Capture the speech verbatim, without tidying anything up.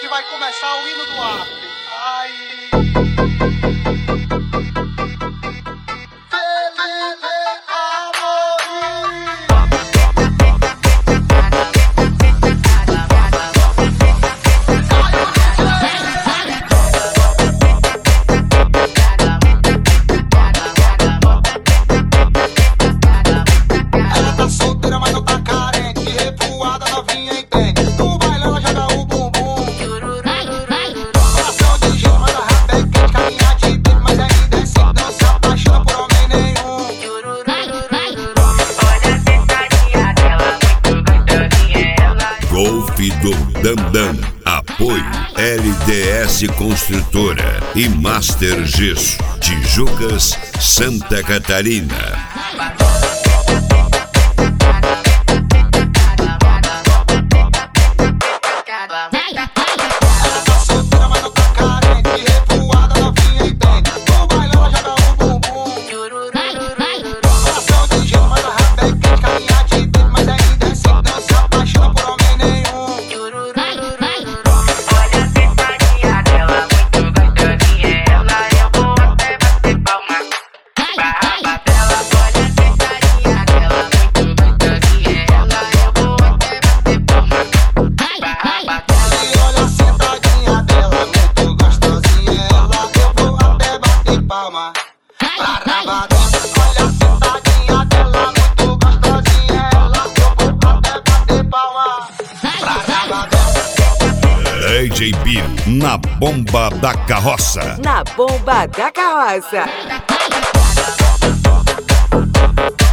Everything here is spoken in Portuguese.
que vai começar o hino do Acre. Ai. Golf do Dandam. Apoio L D S Construtora e Master Gesso, Tijucas, Santa Catarina. D J Bill, na bomba da carroça. Na bomba da carroça.